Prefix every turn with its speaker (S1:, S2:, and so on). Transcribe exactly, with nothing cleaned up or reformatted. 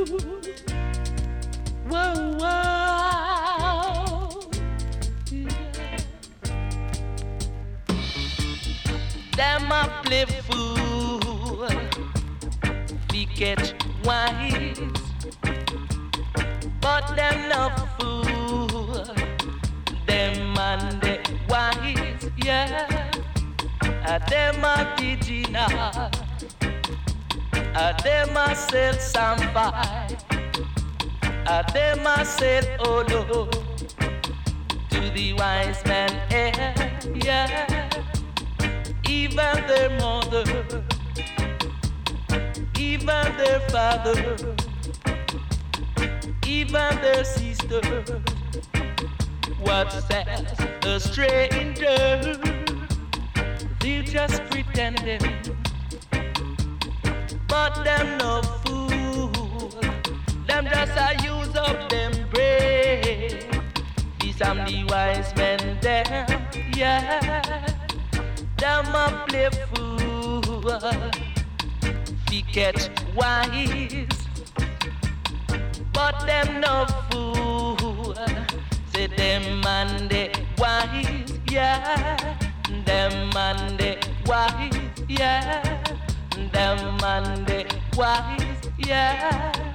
S1: Whoa, whoa. Yeah. Them a play fool, we get wise, but them no fool. Them and the wise, yeah. A them a original, a them a sell somebody, a them a sell olo to the wise man, eh, yeah. Even their mother, even their father, even their sister, what says a stranger? They're just pretending, but them no fool. Them just a use up them brain. These am the wise men, them, yeah. Them a play fool, we get wise, but them no fool. Say them and the wise, yeah. Them and the wise, yeah. Them and the wise, yeah.